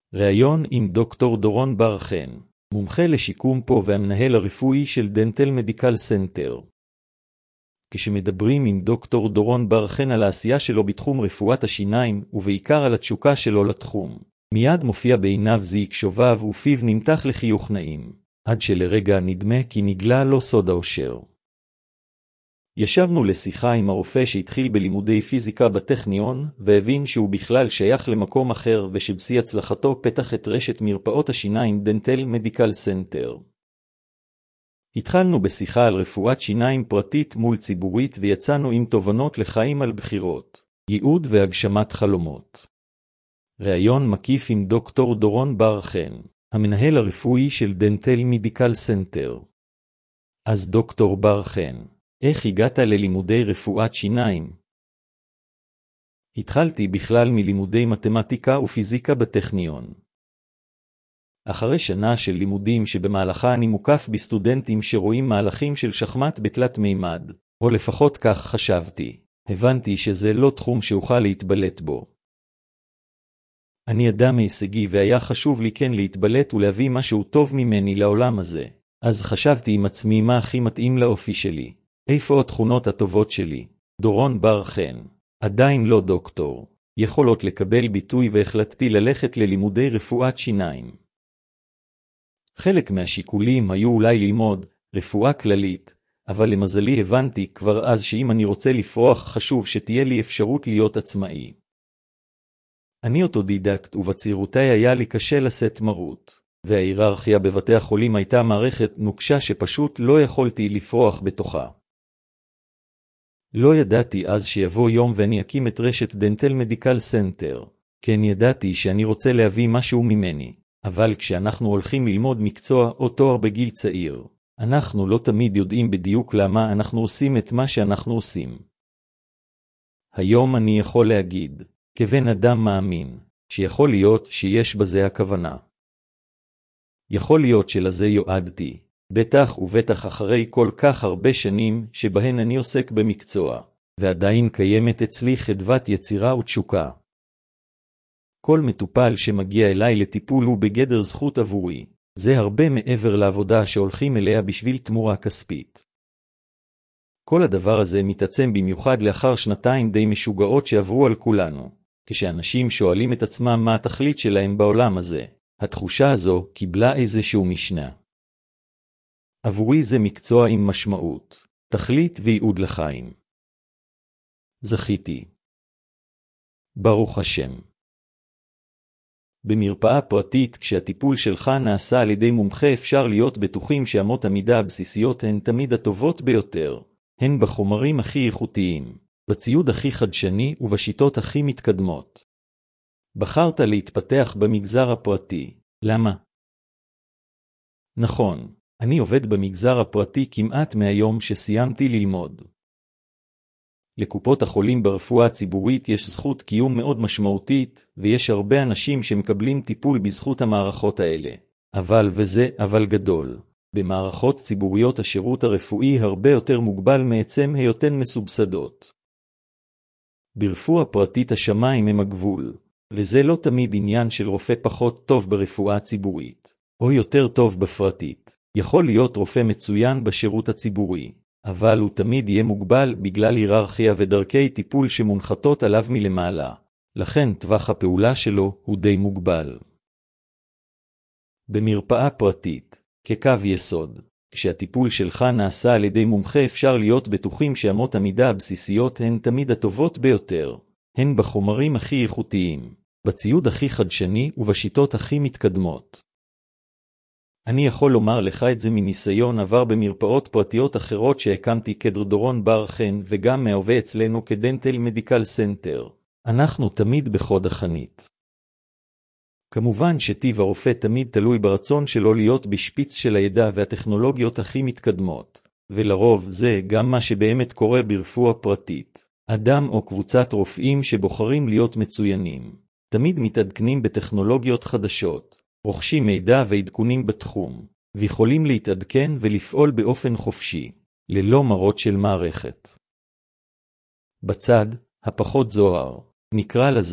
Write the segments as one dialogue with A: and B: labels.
A: ראיון עם דוקטור דורון בר חן, מומחה לשיקום פה והמנהל הרפואי של דנטל מדיקל סנטר. כשמדברים עם דוקטור דורון בר חן על העשייה שלו בתחום רפואת השיניים, ובעיקר על התשוקה שלו לתחום, מיד מופיע בעיניו זיק שובב ופיו נמתח לחיוך נעים, עד שלרגע נדמה כי נגלה לו סוד האושר. ישבנו לשיחה עם הרופא שהתחיל בלימודי פיזיקה בטכניון, והבין שהוא בכלל שייך למקום אחר ושבשיא הצלחתו פתח את רשת מרפאות השיניים דנטל מדיקל סנטר. התחלנו בשיחה על רפואת שיניים פרטית מול ציבורית ויצאנו עם תובנות לחיים על בחירות, ייעוד והגשמת חלומות. ראיון מקיף עם דוקטור דורון בר חן, המנהל הרפואי של דנטל מדיקל סנטר. אז דוקטור בר חן, איך הגעת ללימודי רפואת שיניים? התחלתי בכלל מלימודי מתמטיקה ופיזיקה בטכניון. אחרי שנה של לימודים שבמהלכה אני מוקף בסטודנטים שרואים מהלכים של שחמט בתלת מימד, או לפחות כך חשבתי, הבנתי שזה לא תחום שאוכל להתבלט בו. אני אדם הישגי והיה חשוב לי כן להתבלט ולהביא משהו טוב ממני לעולם הזה, אז חשבתי עם עצמי מה הכי מתאים לאופי שלי. איפה התכונות הטובות שלי? דורון בר חן, עדיין לא דוקטור, יכולות לקבל ביטוי והחלטתי ללכת ללימודי רפואת שיניים. חלק מהשיקולים היו אולי ללמוד רפואה כללית, אבל למזלי הבנתי כבר אז שאם אני רוצה לפרוח חשוב שתהיה לי אפשרות להיות עצמאי. אני אוטודידקט ובצעירותי היה לי קשה לשאת מרות, וההיררכיה בבתי החולים הייתה מערכת נוקשה שפשוט לא יכולתי לפרוח בתוכה. לא ידעתי אז שיבוא יום ואני אקים את רשת דנטל מדיקל סנטר, כן ידעתי שאני רוצה להביא משהו ממני, אבל כשאנחנו הולכים ללמוד מקצוע או תואר בגיל צעיר, אנחנו לא תמיד יודעים בדיוק למה אנחנו עושים את מה שאנחנו עושים. היום אני יכול להגיד, כבן אדם מאמין, שיכול להיות שיש בזה הכוונה. יכול להיות שלזה יועדתי. בטח ובטח אחרי כל כך הרבה שנים שבהן אני עוסק במקצוע, ועדיין קיימת אצלי חדוות יצירה ותשוקה. כל מטופל שמגיע אליי לטיפול הוא בגדר זכות עבורי, זה הרבה מעבר לעבודה שהולכים אליה בשביל תמורה כספית. כל הדבר הזה מתעצם במיוחד לאחר שנתיים די משוגעות שעברו על כולנו, כשאנשים שואלים את עצמם מה התכלית שלהם בעולם הזה, התחושה הזו קיבלה איזשהו משנה. עבורי זה מקצוע עם משמעות, תכלית וייעוד לחיים. זכיתי. ברוך השם. במרפאה פרטית, כשהטיפול שלך נעשה על ידי מומחה אפשר להיות בטוחים שאמות המידה הבסיסיות הן תמיד הטובות ביותר, הן בחומרים הכי איכותיים, בציוד הכי חדשני ובשיטות הכי מתקדמות. בחרת להתפתח במגזר הפרטי, למה? נכון. אני עובד במגזר הפרטי כמעט מהיום שסיימתי ללמוד. לקופות החולים ברפואה הציבורית יש זכות קיום מאוד משמעותית, ויש הרבה אנשים שמקבלים טיפול בזכות המערכות האלה. אבל גדול. במערכות ציבוריות השירות הרפואי הרבה יותר מוגבל מעצם היותן מסובסדות. ברפואה פרטית השמיים הם הגבול, וזה לא תמיד עניין של רופא פחות טוב ברפואה הציבורית, או יותר טוב בפרטית. יכול להיות רופא מצוין בשירות הציבורי, אבל הוא תמיד יהיה מוגבל בגלל היררכיה ודרכי טיפול שמונחתות עליו מלמעלה, לכן טווח הפעולה שלו הוא די מוגבל. במרפאה פרטית, כקו יסוד, כשהטיפול שלך נעשה על ידי מומחה אפשר להיות בטוחים שאמות המידה הבסיסיות הן תמיד הטובות ביותר, הן בחומרים הכי איכותיים, בציוד הכי חדשני ובשיטות הכי מתקדמות. אני יכול לומר לך את זה מניסיון עבר במרפאות פרטיות אחרות שהקמתי כדורון בר חן וגם מהווה אצלנו כדנטל מדיקל סנטר. אנחנו תמיד בחוד החנית. כמובן שטיב הרופא תמיד תלוי ברצון שלו להיות בשפיץ של הידע והטכנולוגיות הכי מתקדמות, ולרוב זה גם מה שבאמת קורה ברפואה פרטית. אדם או קבוצת רופאים שבוחרים להיות מצוינים, תמיד מתעדכנים בטכנולוגיות חדשות. רוכשים מידע ועדכונים בתחום, ויכולים להתעדכן ולפעול באופן חופשי, ללא מרות של מערכת. בצד, הפחות זוהר, נקרא לזה,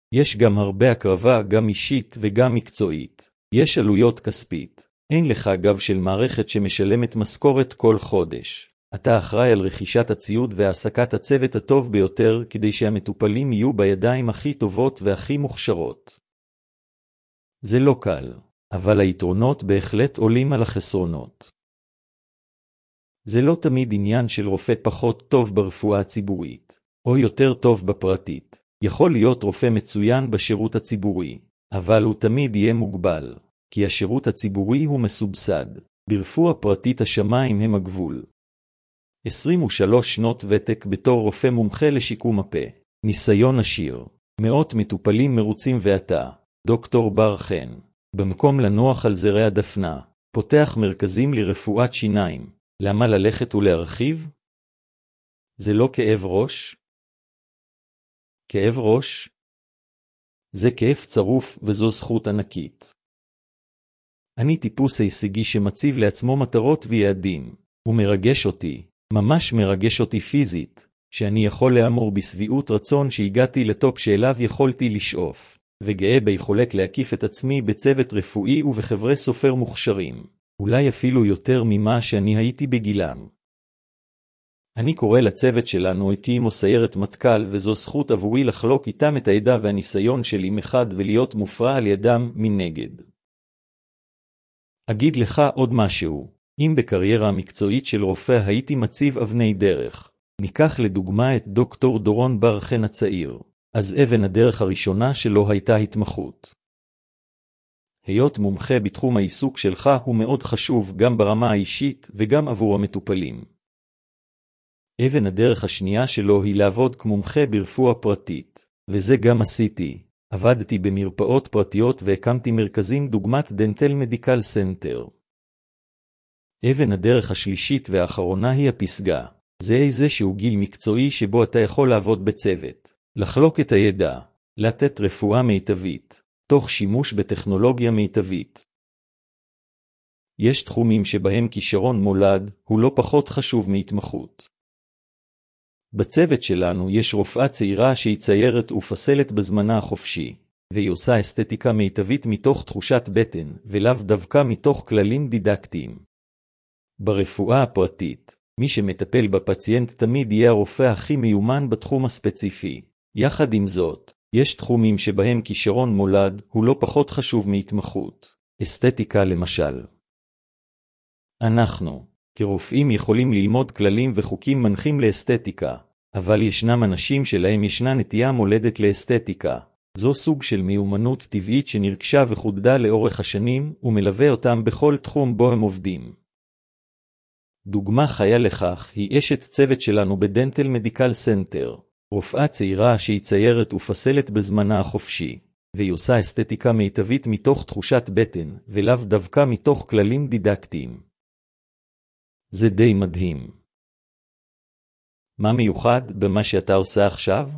A: יש גם הרבה הקרבה, גם אישית וגם מקצועית. יש עלויות כספית. אין לך גב של מערכת שמשלמת משכורת כל חודש. אתה אחראי על רכישת הציוד והעסקת הצוות הטוב ביותר כדי שהמטופלים יהיו בידיים הכי טובות והכי מוכשרות. זה לא קל, אבל היתרונות בהחלט עולים על החסרונות. זה לא תמיד עניין של רופא פחות טוב ברפואה הציבורית, או יותר טוב בפרטית. יכול להיות רופא מצוין בשירות הציבורי, אבל הוא תמיד יהיה מוגבל, כי השירות הציבורי הוא מסובסד. ברפואה פרטית השמיים הם הגבול. 23 שנות ותק בתור רופא מומחה לשיקום הפה. ניסיון עשיר. מאות מטופלים מרוצים ואתה, דוקטור בר חן, במקום לנוח על זרי הדפנה, פותח מרכזים לרפואת שיניים. למה ללכת ולהרחיב? זה לא כאב ראש? כאב ראש? זה כאב צרוף וזו זכות ענקית. אני טיפוס הישגי שמציב לעצמו מטרות ויעדים. הוא מרגש אותי, ממש מרגש אותי פיזית, שאני יכול לאמור בסביעות רצון שהגעתי לטופ שאליו יכולתי לשאוף, וגאה ביכולת להקיף את עצמי בצוות רפואי ובחברי סופר מוכשרים, אולי אפילו יותר ממה שאני הייתי בגילם. אני קורא לצוות שלנו איתי סיירת מטכ"ל, וזו זכות עבורי לחלוק איתם את הידע והניסיון שלי מחד ולהיות מופרע על ידם מנגד. אגיד לך עוד משהו, אם בקריירה המקצועית של רופא הייתי מציב אבני דרך, ניקח לדוגמה את דוקטור דורון בר חן הצעיר, אז אבן הדרך הראשונה שלו הייתה התמחות. היות מומחה בתחום העיסוק שלך הוא מאוד חשוב גם ברמה האישית וגם עבור המטופלים. אבן הדרך השנייה שלו היא לעבוד כמומחה ברפואה פרטית, וזה גם עשיתי. עבדתי במרפאות פרטיות והקמתי מרכזים דוגמת דנטל מדיקל סנטר. אבן הדרך השלישית והאחרונה היא הפסגה. זה איזשהו גיל מקצועי שבו אתה יכול לעבוד בצוות, לחלוק את הידע, לתת רפואה מיטבית, תוך שימוש בטכנולוגיה מיטבית. יש תחומים שבהם כישרון מולד הוא לא פחות חשוב מהתמחות. בצוות שלנו יש רופאה צעירה שהיא ציירת ופסלת בזמנה החופשי, והיא עושה אסתטיקה מיטבית מתוך תחושת בטן, ולאו דווקא מתוך כללים דידקטיים. ברפואה הפרטית, מי שמטפל בפציינט תמיד יהיה הרופא הכי מיומן בתחום הספציפי. יחד עם זאת, יש תחומים שבהם כישרון מולד הוא לא פחות חשוב מהתמחות. אסתטיקה למשל. אנחנו, כרופאים יכולים ללמוד כללים וחוקים מנחים לאסתטיקה, אבל ישנם אנשים שלהם ישנה נטייה מולדת לאסתטיקה. זו סוג של מיומנות טבעית שנרכשה וחודדה לאורך השנים ומלווה אותם בכל תחום בו הם עובדים. דוגמה חיה לכך היא אשת צוות שלנו בדנטל מדיקל סנטר, רופאה צעירה שהיא ציירת ופסלת בזמנה החופשי, והיא עושה אסתטיקה מיטבית מתוך תחושת בטן ולאו דווקא מתוך כללים דידקטיים. זה די מדהים. מה מיוחד במה שאתה עושה עכשיו?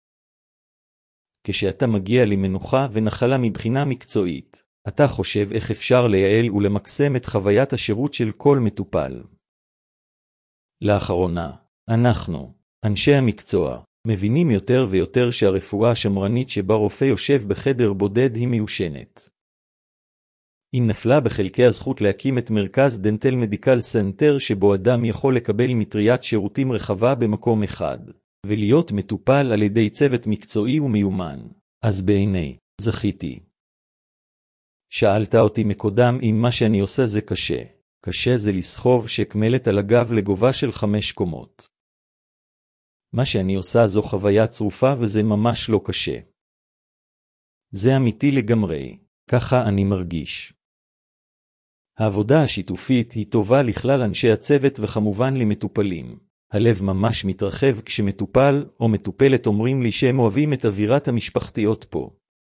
A: כשאתה מגיע למנוחה ונחלה מבחינה מקצועית, אתה חושב איך אפשר לייעל ולמקסם את חוויית השירות של כל מטופל. לאחרונה, אנחנו, אנשי המקצוע, מבינים יותר ויותר שהרפואה השמרנית שבה רופא יושב בחדר בודד היא מיושנת. אם נפלה בחלקי הזכות להקים את מרכז דנטל מדיקל סנטר שבו אדם יכול לקבל מטריית שירותים רחבה במקום אחד, ולהיות מטופל על ידי צוות מקצועי ומיומן, אז בעיני, זכיתי. שאלת אותי מקודם אם מה שאני עושה זה קשה. קשה זה לסחוב שקמלת על הגב לגובה של 5 קומות. מה שאני עושה זו חוויה צרופה וזה ממש לא קשה. זה אמיתי לגמרי, ככה אני מרגיש. העבודה השיתופית היא טובה לכלל אנשי הצוות וכמובן למטופלים. הלב ממש מתרחב כשמטופל או מטופלת אומרים לי שהם אוהבים את אווירת המשפחתיות פה.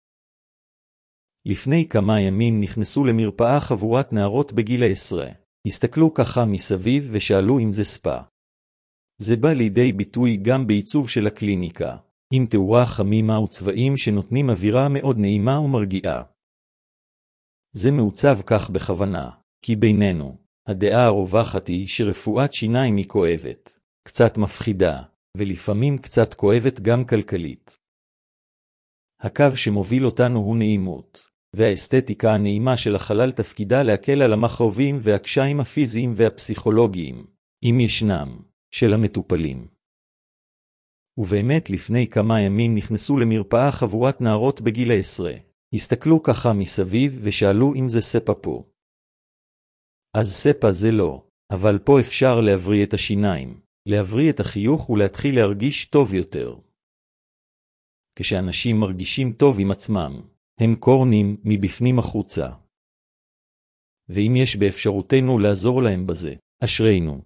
A: לפני כמה ימים נכנסו למרפאה חבורת נערות בגיל 10. הסתכלו ככה מסביב ושאלו אם זה ספה. זה בא לידי ביטוי גם בעיצוב של הקליניקה, עם תאורה חמימה וצבעים שנותנים אווירה מאוד נעימה ומרגיעה. זה מעוצב כך בכוונה, כי בינינו, הדעה הרווחת היא שרפואת שיניים היא כואבת, קצת מפחידה, ולפעמים קצת כואבת גם כלכלית. הקו שמוביל אותנו הוא נעימות, והאסתטיקה הנעימה של החלל תפקידה להקל על המכאובים והקשיים הפיזיים והפסיכולוגיים, אם ישנם, של המטופלים. ובאמת לפני כמה ימים נכנסו למרפאה חבורת נערות בגיל 10. הסתכלו ככה מסביב ושאלו אם זה ספה פה. אז ספה זה לא, אבל פה אפשר להבריא את השיניים, להבריא את החיוך ולהתחיל להרגיש טוב יותר. כשאנשים מרגישים טוב עם עצמם, הם קורנים מבפנים החוצה. ואם יש באפשרותנו לעזור להם בזה, אשרינו.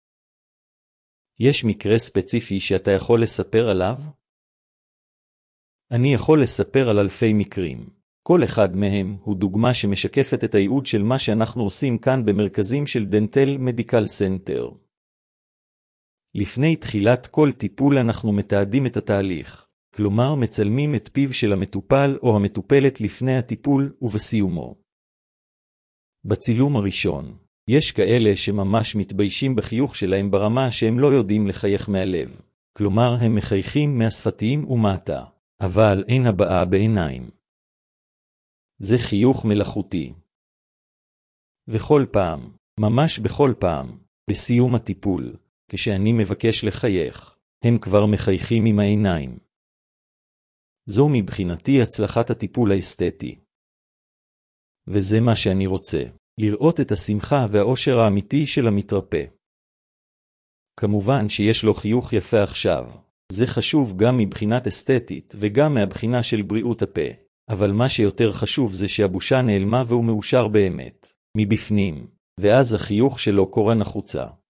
A: יש מקרה ספציפי שאתה יכול לספר עליו? אני יכול לספר על אלפי מקרים. כל אחד מהם הוא דוגמה שמשקפת את הייעוד של מה שאנחנו עושים כאן במרכזים של דנטל מדיקל סנטר. לפני תחילת כל טיפול אנחנו מתעדים את התהליך, כלומר מצלמים את פיו של המטופל או המטופלת לפני הטיפול ובסיומו. בצילום הראשון, יש כאלה שממש מתביישים בחיוך שלהם ברמה שהם לא יודעים לחייך מהלב, כלומר הם מחייכים מהשפתיים ומטה, אבל אין הבעה בעיניים. זה חיוך מלאכותי. וכל פעם, ממש בכל פעם, בסיום הטיפול, כשאני מבקש לחייך, הם כבר מחייכים עם העיניים. זו מבחינתי הצלחת הטיפול האסתטי. וזה מה שאני רוצה, לראות את השמחה והאושר האמיתי של המתרפא. כמובן שיש לו חיוך יפה עכשיו, זה חשוב גם מבחינת אסתטית וגם מהבחינה של בריאות הפה, אבל מה שיותר חשוב זה שהבושה נעלמה והוא מאושר באמת, מבפנים, ואז החיוך שלו קורן החוצה.